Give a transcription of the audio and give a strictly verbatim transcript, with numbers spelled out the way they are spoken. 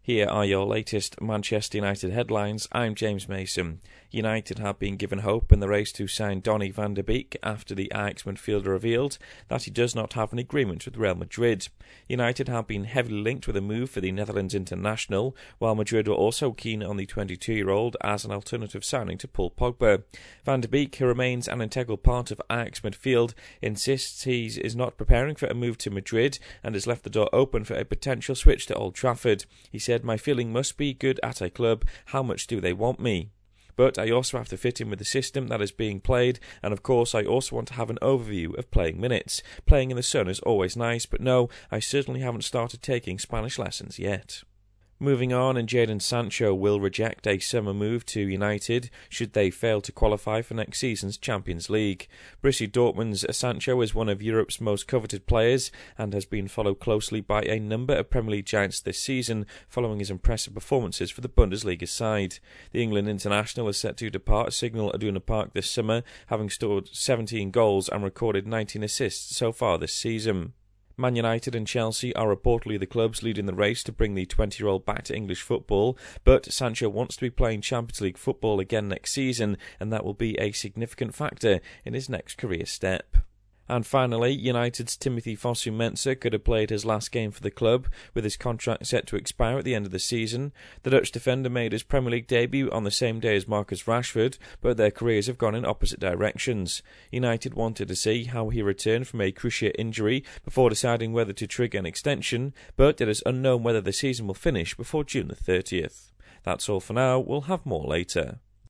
Here are your latest Manchester United headlines. I'm James Mason. United have been given hope in the race to sign Donny van de Beek after the Ajax midfielder revealed that he does not have an agreement with Real Madrid. United have been heavily linked with a move for the Netherlands international, while Madrid were also keen on the twenty-two-year-old as an alternative signing to Paul Pogba. Van de Beek, who remains an integral part of Ajax midfield, insists he is not preparing for a move to Madrid and has left the door open for a potential switch to Old Trafford. He said, "My feeling must be good at a club. How much do they want me? But I also have to fit in with the system that is being played, and of course I also want to have an overview of playing minutes. Playing in the sun is always nice, but no, I certainly haven't started taking Spanish lessons yet." Moving on, and Jadon Sancho will reject a summer move to United should they fail to qualify for next season's Champions League. Borussia Dortmund's Sancho is one of Europe's most coveted players and has been followed closely by a number of Premier League giants this season following his impressive performances for the Bundesliga side. The England international is set to depart Signal Iduna Park this summer, having scored seventeen goals and recorded nineteen assists so far this season. Man United and Chelsea are reportedly the clubs leading the race to bring the twenty-year-old back to English football, but Sancho wants to be playing Champions League football again next season, and that will be a significant factor in his next career step. And finally, United's Timothy Fosu-Mensah could have played his last game for the club, with his contract set to expire at the end of the season. The Dutch defender made his Premier League debut on the same day as Marcus Rashford, but their careers have gone in opposite directions. United wanted to see how he returned from a cruciate injury before deciding whether to trigger an extension, but it is unknown whether the season will finish before June the thirtieth. That's all for now. We'll have more later.